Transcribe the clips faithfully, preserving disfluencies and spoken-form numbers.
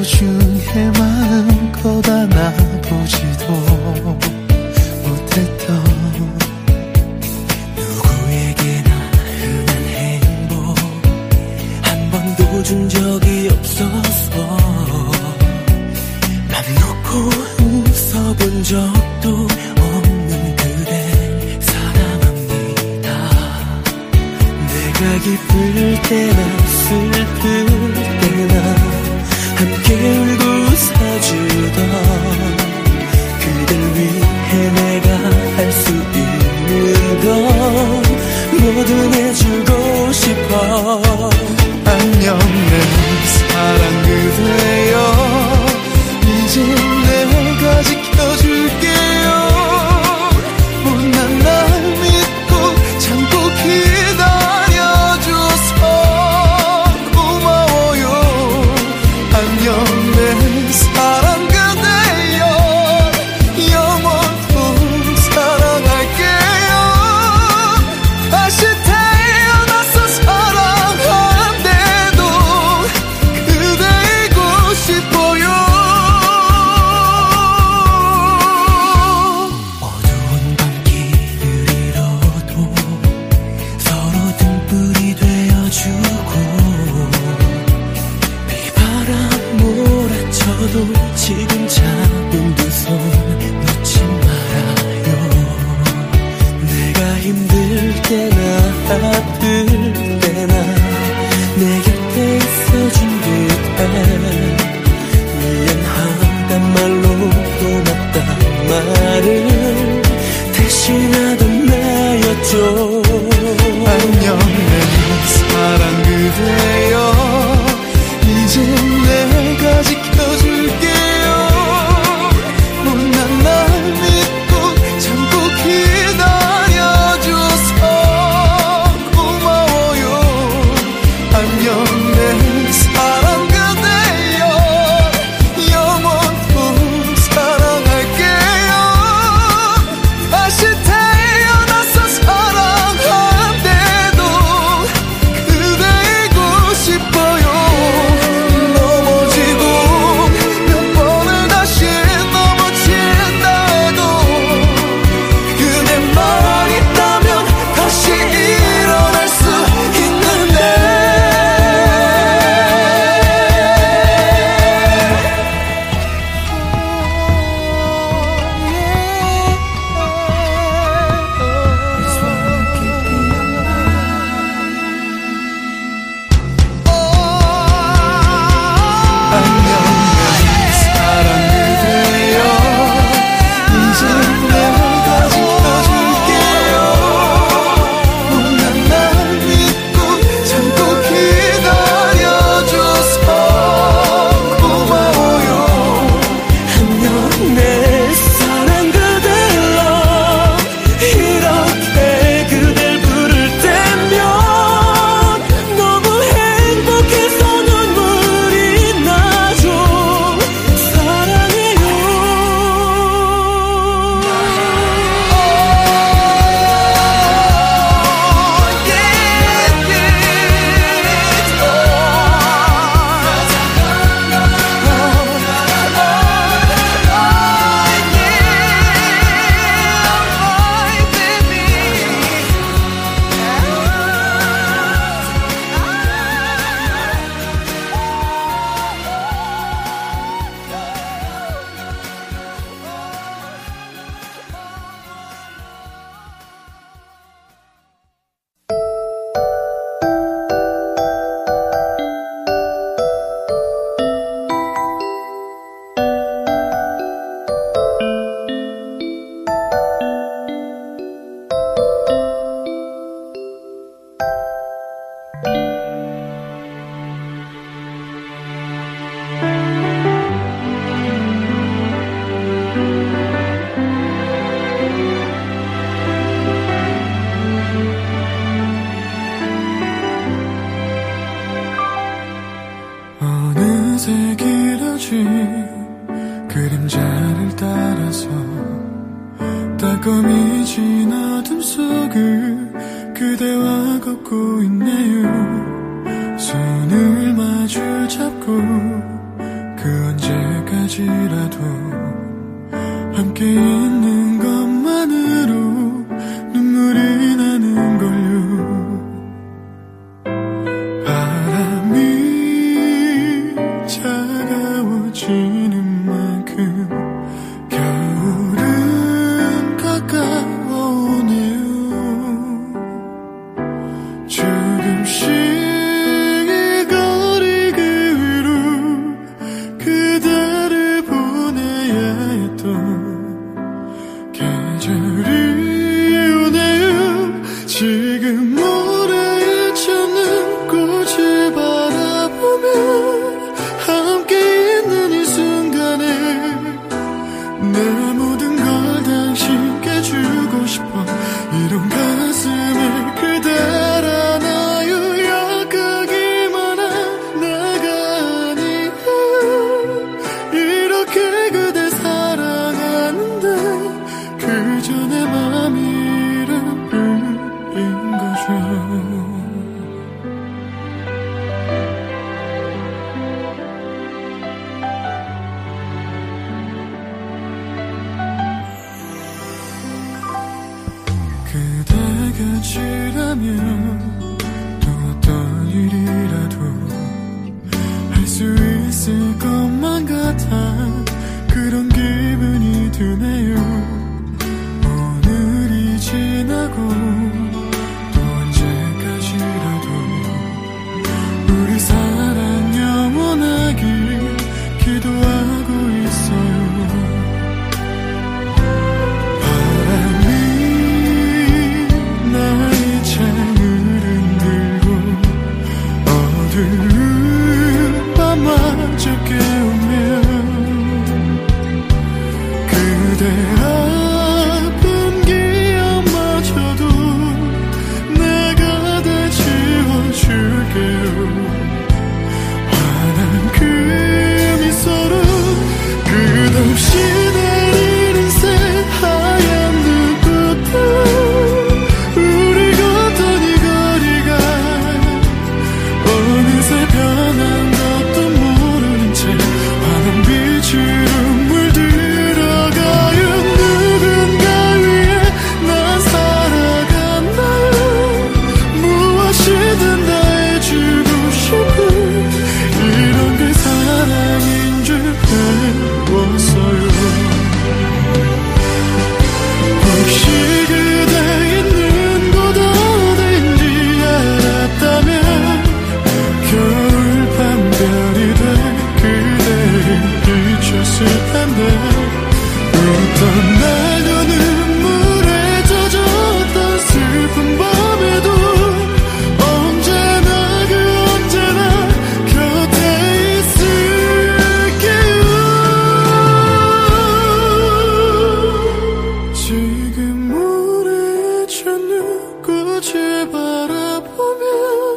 소중해 마음껏 안아보지도 못했던 누구에게나 흔한 행복 한 번도 준 적이 없어서 맘 놓고 웃어본 적도 없는 그댈 사랑합니다. 내가 기쁠 때나 슬플 때나 함께 울고 웃어주던 그댈 위해 내가 할 수 있는 건 뭐든 해주고 싶어. 안녕 내 사랑 그대여 이제 내가 지켜줄게요. 못난 날 믿고 참고 기다려줘서 고마워요. 안녕 내 사랑 그대여 영원토록 사랑할게요. 다시 태어나서 사랑한대도 그대이고 싶어요. 어두운 밤길 위로도 서로 등불이 되어주고 비바람 몰아쳐도 지금 잡은 두 손 놓지 말아요. 내가 힘들 때나 아플 때나 내 곁에 있어준 그대 미안하단 말로 고맙단 말을 대신하던 나였죠. 안녕 내 사랑 그대여 이제 내가 지켜줄게요. 못난 날 믿고 참고 기다려줘서 고마워요. 안녕 내 사랑 그대여 영원토록 사랑할게요. 다시 태어나서 사랑한대도 그대이고 싶어요. 넘어지고 몇 번을 다시 넘어진다 해도 그대만 있다면 다시 일어날 수 있는데. 안녕 내 사랑 그대여 이제 내가 지켜줄게요. 못난 날 믿고 참고 기다려줘서 고마워요. 안녕 내 사랑 그대여 이렇게 그댈 부를 때면 너무 행복해서 눈물이 나죠. 사랑해요. 어느새 길어진 그림자를 따라서 따끔이 진 어둠 속을 그대와 걷고 있네요. 손을 마주 잡고 그 언제까지라도 함께 있는 것만으로 눈물이 나는 걸요. 바람이 차가워지는 만큼 겨울은 가까워오네요. 조금씩 이 거리 그 위로 그대를 보내야 했던 계절이 오네요. 지금 모래에 젖는 꽃을 바라보며 함께 있는 이 순간에 내 모든 걸 당신께 주고 싶어. 이런 가슴에 그댈 안아요. 약하기만 한 내가 아니야. 이렇게 그댈 사랑하는데 그저 내 맘이란 뿐인 거죠. 그대 곁이라면 또 어떤 일이라도 할 수 있을 것만 같아 그런 기분이 드네요. 오늘이 지나고 또 언제까지라도 우리 사랑 영원하길 기도하고 있어요. 나의 창을 흔들고 어두운 밤마저 깨우며 그대 아픈 기억마저도 내가 다 지워줄게요. 환한 그 미소로 끝없이 내리는 새하얀 눈꽃들 변한 것도 모르는 채 환한 빛으로 물들어가요. 누군가 위해 난 살아간다요. 무엇이든 다 해주고 싶은 이런 게 사랑인 줄 배웠어요. 혹시 그대 있는 곳 어딘지 알았다면 겨울밤 별이 돼 그대를 비췄을 텐데 웃던 날도 눈물에 젖었던 슬픈 밤에도 언제나 그 언제나 곁에 있을게요. 지금 모래에 젖는 꽃을 바라보며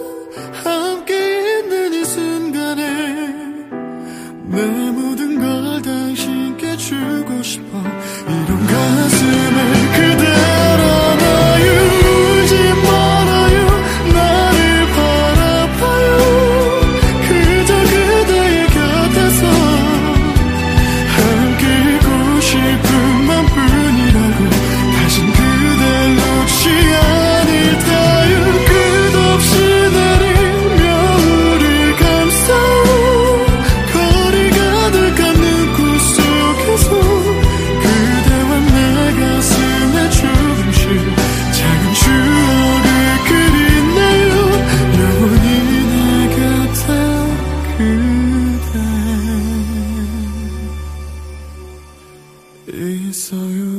함께 있는 이 순간에 내 모든 걸 당신께 주고 싶어. 이런 가슴에 그댈 안아요. 울지 말아요. 나를 바라봐요. 그저 그대의 곁에서 함께 있고 싶은 맘뿐이라고. 다신 그댈 놓지 않을 테요. 끝없이 내린 겨울을 감싸요. 거리 가득한 눈꽃 속에서 그대와 내 가슴에 조금씩 작은 추억을 그리네요. 영원히 내 곁에 그대 있어요.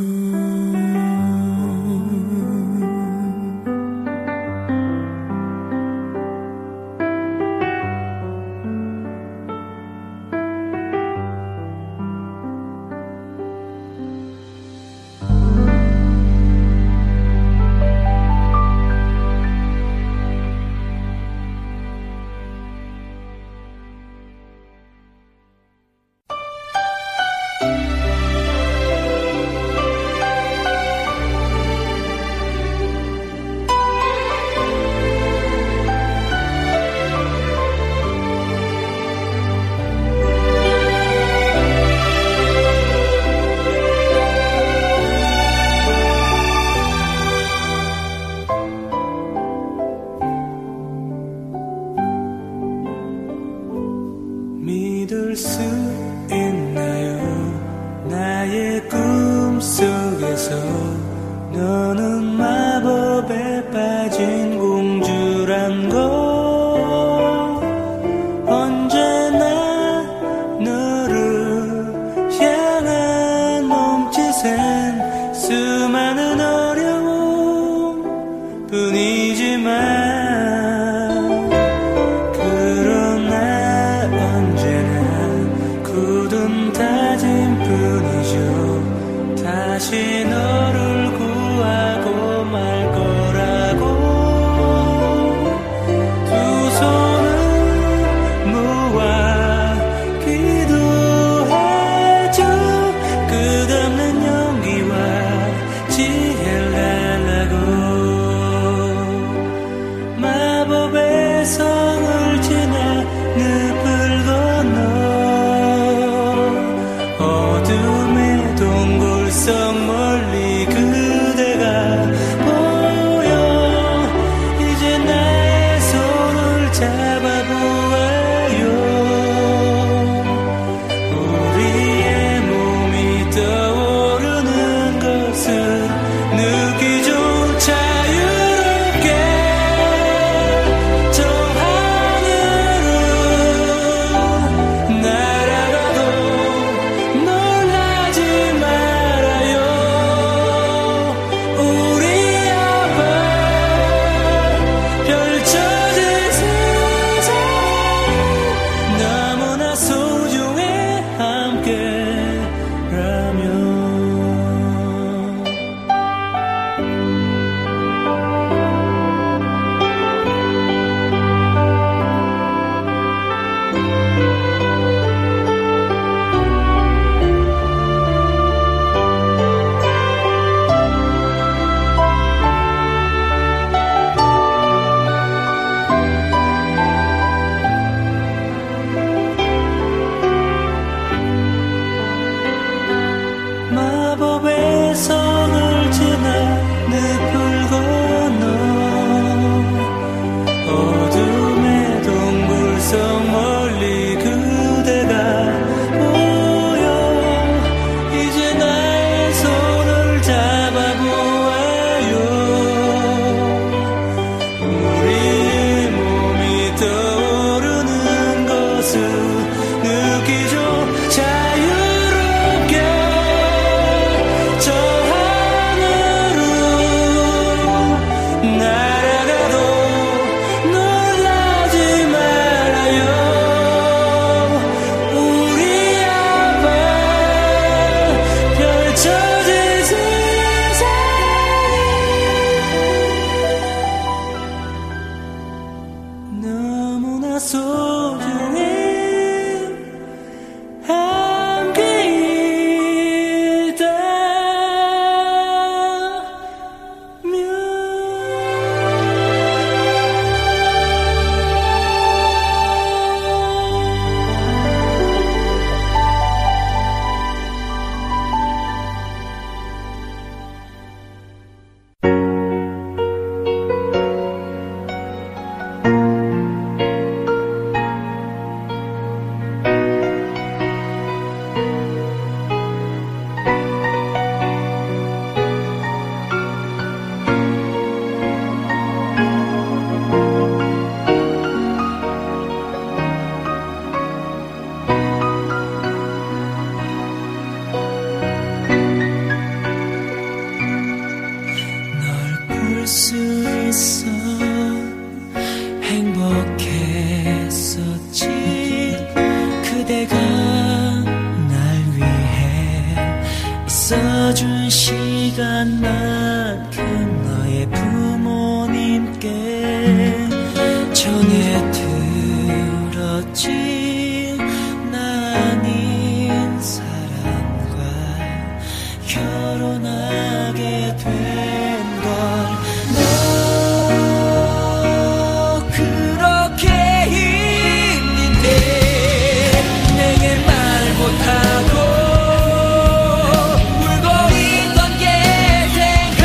믿을 수 있나요? 나의 꿈속에서 너는 마법에 빠진 공주란 걸 언제나 너를 향한 몸짓엔 수많은 어려움 뿐이지만 다시 너를 구하고 말 거라고 두 손을 모아 기도해줘. 끝없는 용기와 지혜를 달라고 마법의 성을 지나 늪을 건너 어둠의 동굴 속 멀리 그대가 보여. 이제 나의 손을 잡아보아요. 우리의 몸이 떠오르는 것을 느끼죠. 자유롭게 저 하늘을 날아가도 놀라지 말아요. 우리 앞에 펼쳐진 세상 너무나 소중해 함께라면. 마법의 성을 지나 늪을 건너 어둠의 동굴 속 멀리 그대가 보여. 이제 나의 손을 잡아보아요. 우리의 몸이 떠오르는 것을 느끼죠. 자유롭게 저 하늘을 날아가도 놀라지 말아요. 우리 앞에 펼쳐진 세상이 너무나 소중해 수 있어 행복했었지. 그대가 날 위해 있어준 시간만큼 너의 부모님께 전해 들었지. 나 아닌 사람과 결혼하게 된 걸. 못하고 울고 있던 게 생각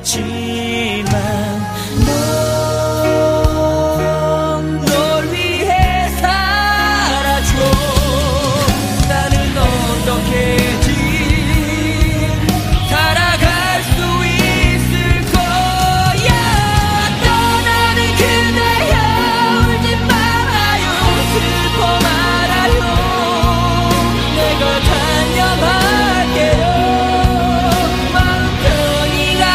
했지만 넌 널 위해 살아줘. 나는 어떻게든 살아갈 수 있을 거야. 떠나는 그대여 울지 말아요. 슬퍼 말아요. 내가 단념할게요. 마음 편히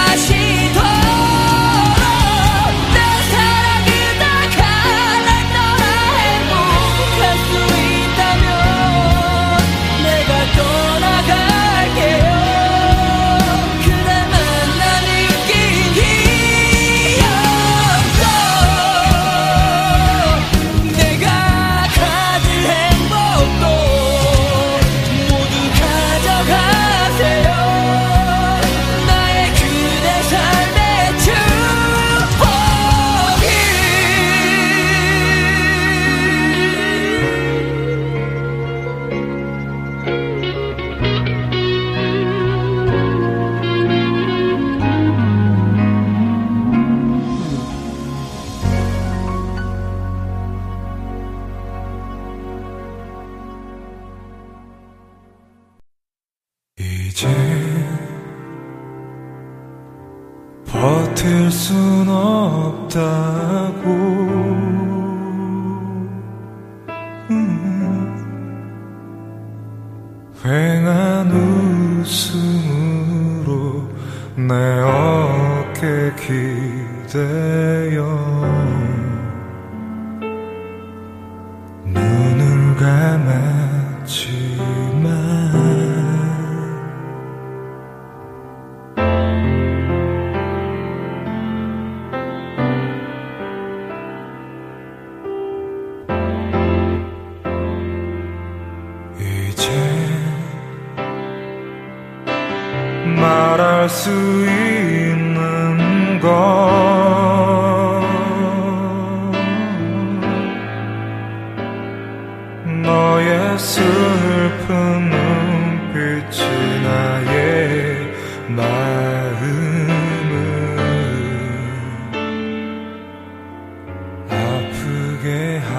가시도록 내 사랑이 다 가난 너라 행복할 수 있다면 내가 떠나갈게요. 그날 만나 느낀 기억도 내가 가진 행복도 모두 가져가세요. 나의 그대 삶의 축복이. 이제 버틸 순 없다고 음. 휑한 웃음으로 내 어깨 기대어 눈을 감았지만 이제 말할 수 있는 건 너의 슬픈 눈빛이 나의 마음을 아프게